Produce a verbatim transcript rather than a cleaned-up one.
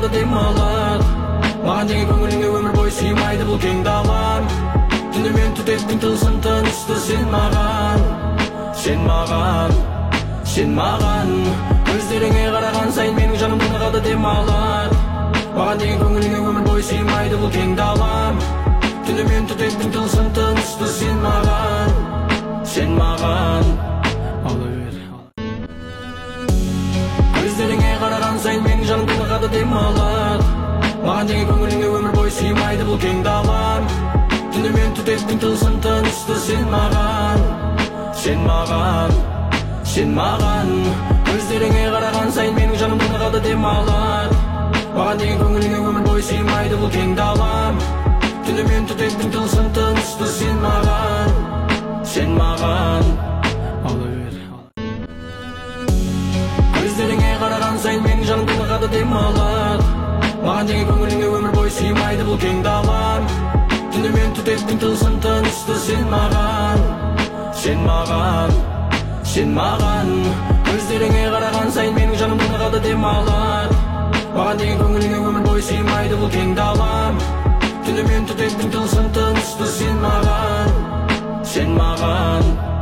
демалады. Маған деген көңіліңе өмір бойы сыймайды бұл кең далам. Түнімен түтеттің тылсым тынысты сен маған, сен маған, сен маған. Көздеріңе қараған сайын менің жаным тынығады демалады. Маған деген көңіліңе өмір бойы сыймайды бұл кең далам. Түнімен түтеттің тылсым тынысты сен маған, сен маған. Көздеріңе қараған сайын менің жаным тынығады демалады. Маған деген көңіліңе өмір бойы сыймайды бұл кең далам. Түнімен түтеттің тылсым тынысты сен маған, сен маған, сен маған. Көздеріңе қараған сайын менің жаным тынығады демалады. Маған деген көңіліңе өмір бойы сыймайды бұл кең далам. Түнімен түтеттің тылсым тынысты сен маған, сен маған. Көздеріңе қараған сайын менің жаным тынығады демалады. Маған деген көңіліңе өмір бойы сыймайды бұл кең далам. Түнімен түтеттің тылсым тынысты сен маған, сен маған, сен маған. Көздеріңе қараған сайын менің жаным тынығады демалады. Маған деген көңіліңе өмір бойы сыймайды бұл кең далам. Түнімен түтеттің тылсым тынысты сен маған, сен маған.